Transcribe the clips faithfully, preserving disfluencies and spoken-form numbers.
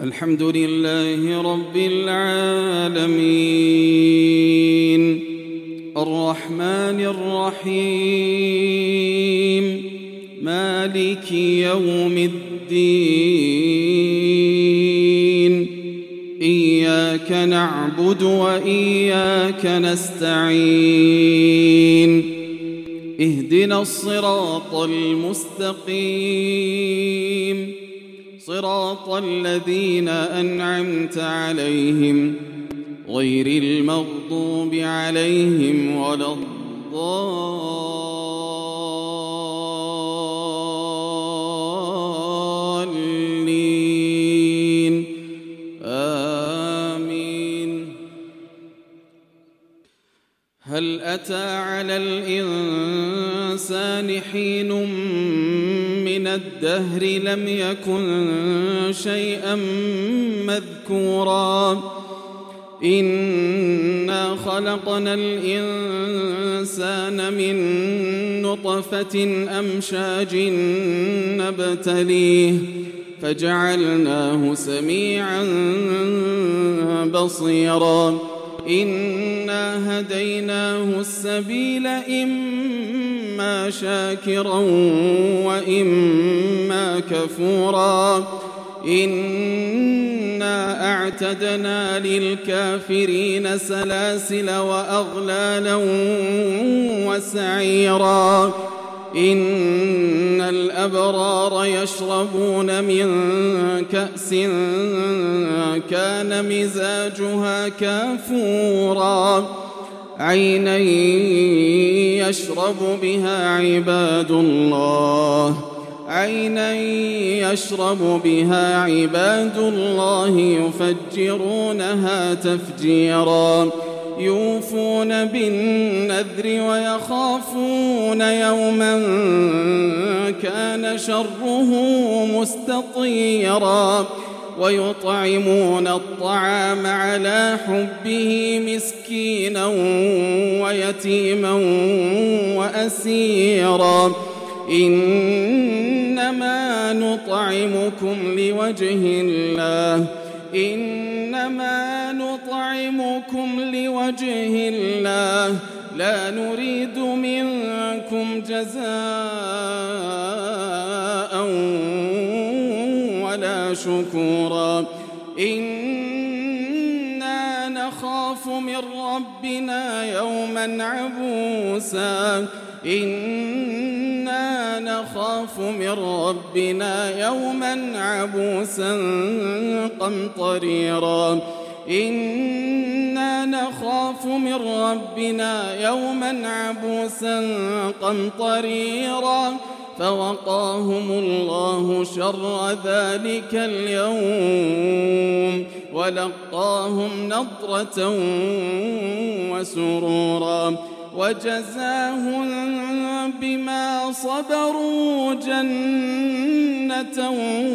الحمد لله رب العالمين الرحمن الرحيم مالك يوم الدين إياك نعبد وإياك نستعين اهدنا الصراط المستقيم صراط الذين أنعمت عليهم غير المغضوب عليهم ولا الضالين آمين. هل أتى على الإنسان حين من الدهر لم يكن شيئا مذكورا إنا خلقنا الإنسان من نطفة أمشاج نبتليه فجعلناه سميعا بصيرا إنا هديناه السبيل إما شاكرا وإما كفورا إنا أعتدنا للكافرين سلاسل وأغلالا وسعيرا إن الأبرار يشربون من كأس كان مزاجها كافورا عينا يشرب بها عباد الله عينا يشرب بها عباد الله يفجرونها تفجيرا يوفون بالنذر ويخافون يوما كان شره مستطيرا ويطعمون الطعام على حبه مسكينا ويتيما وأسيرا إنما نطعمكم لوجه الله إنما نطعمكم لوجه الله لا نريد منكم جزاء ولا شكورا إنا نخاف من ربنا يوما عبوسا إنا نخاف من ربنا يوما عبوسا قمطريرا إنا نخاف من ربنا يوما عبوسا قمطريرا فوقاهم الله شر ذلك اليوم ولقاهم نضرة وسرورا وجزاهم بما صبروا جنة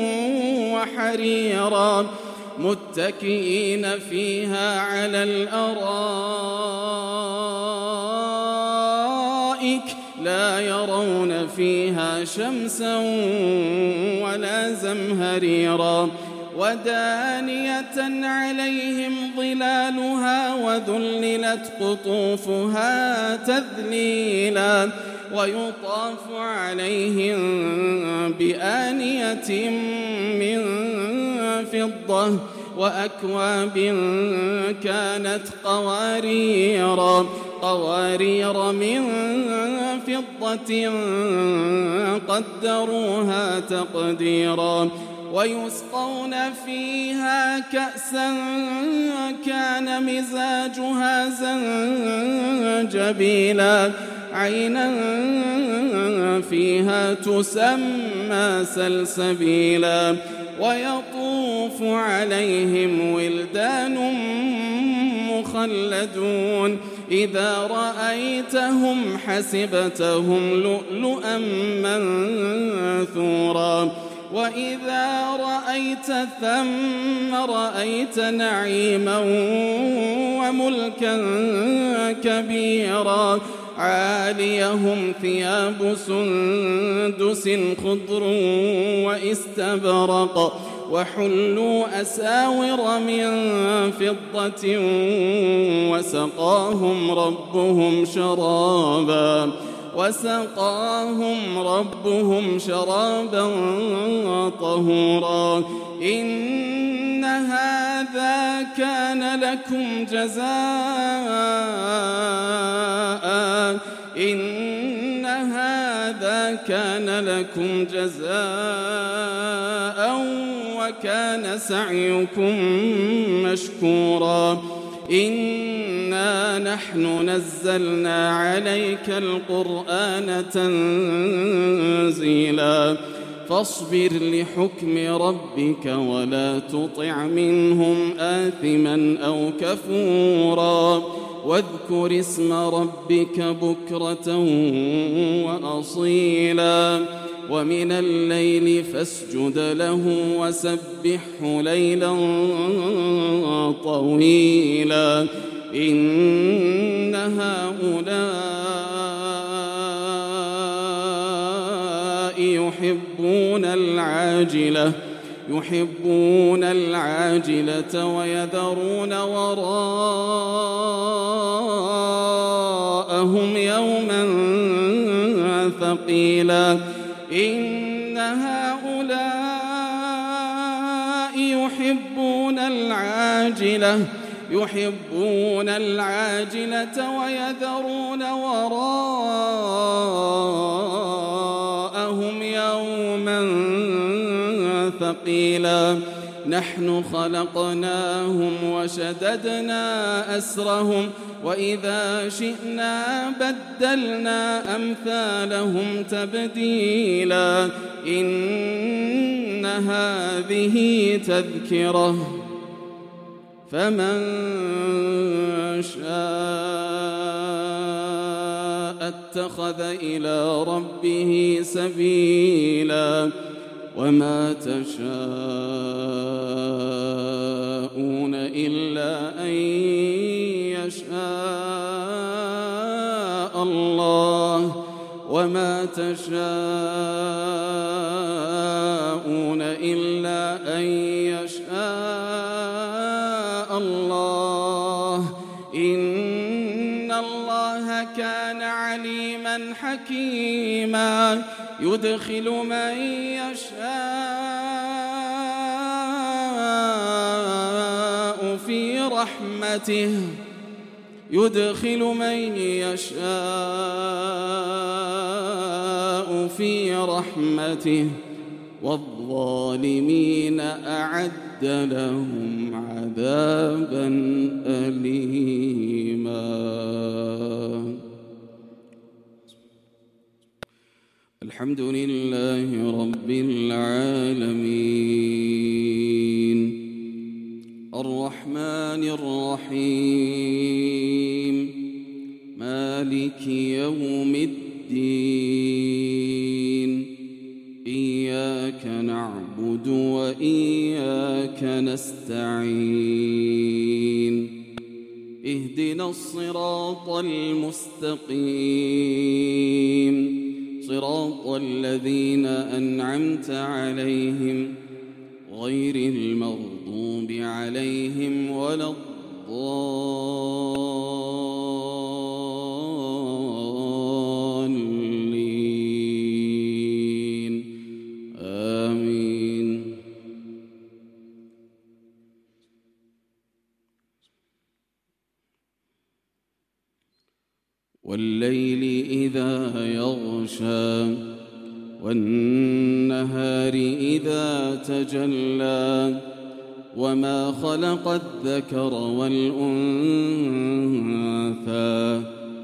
وحريرا متكئين فيها على الأرائك لا يرون فيها شمسا ولا زمهريرا ودانية عليهم ظلالها وذللت قطوفها تذليلا ويطاف عليهم بآنية من فضة وأكواب كانت قواريرا قوارير من فضة قدروها تقديرا ويسقون فيها كأسا كان مزاجها زنجبيلا عينا فيها تسمى سلسبيلا ويطوف عليهم ولدان مخلدون إذا رأيتهم حسبتهم لؤلؤا منثورا وإذا رأيت ثم رأيت نعيما وملكا كبيرا عاليهم ثياب سندس خضر واستبرق وحلوا أساور من فضة وسقاهم ربهم شرابا وسقاهم ربهم شرابا طهورا إن هذا كان لكم جزاء إن هذا كان لكم جزاء وكان سعيكم مشكورا إنا نحن نزلنا عليك القرآن تنزيلا فاصبر لحكم ربك ولا تطع منهم آثما أو كفورا واذكر اسم ربك بكرة وأصيلا ومن الليل فاسجد له وسبحه ليلا طويلا إن هؤلاء يحبون العاجلة يحبون العاجلة ويذرون وراءهم يوما ثقيلا إن هؤلاء يحبون العاجلة يحبون العاجلة ويذرون وراءهم يوما ثقيلا نحن خلقناهم وشددنا أسرهم وإذا شئنا بدلنا أمثالهم تبديلا إن هذه تذكرة فمن شاء اتخذ إلى ربه سبيلا وما تشاءون إلا أن يشاء الله وما تشاءون إلا أن يشاء الله إن الله كان عليما حكيما يدخل من يشاء في رحمته يدخل من يشاء في رحمته والظالمين أعد لهم عذابا أليما. الحمد لله رب العالمين الرحمن الرحيم مالك يوم الدين إياك نعبد وإياك نستعين اهدنا الصراط المستقيم صراط الذين أنعمت عليهم غير المغضوب عليهم ولا الضالين آمين. والليل إذا يغشى والنهار إذا تجلى وما خلق الذكر والأنثى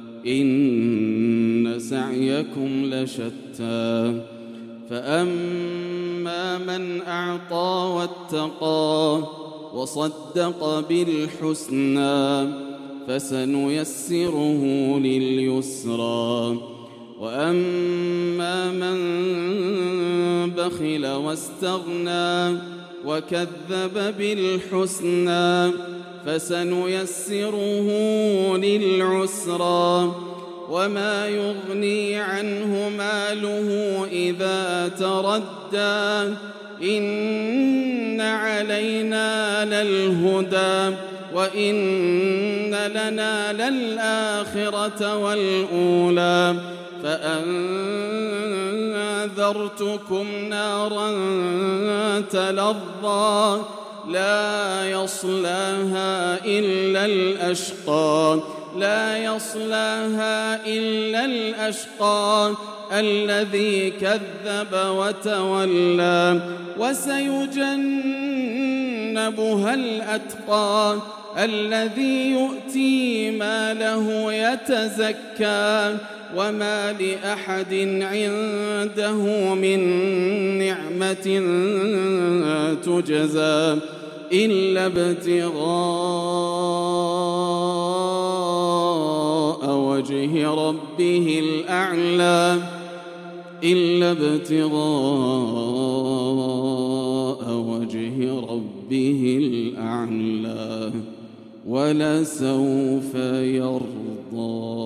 إن سعيكم لشتى فأما من أعطى واتقى وصدق بالحسنى فسنيسره لليسرى وأما من بخل واستغنى وكذب بالحسنى فسنيسره للعسرى وما يغني عنه ماله إذا تردى إن علينا للهدى وإن لنا للآخرة والأولى فأنذرتكم نارا تلظى لا يصلاها إلا الأشقى لا يصلاها إلا الأشقى الذي كذب وتولى وسيجنبها الأتقى الذي يؤتي ماله يتزكى وما لأحد عنده من نعمة تجزى إلا ابتغاء وجه ربه الأعلى إلا ابتغاء وجه ربه الأعلى ولسوف يرضى.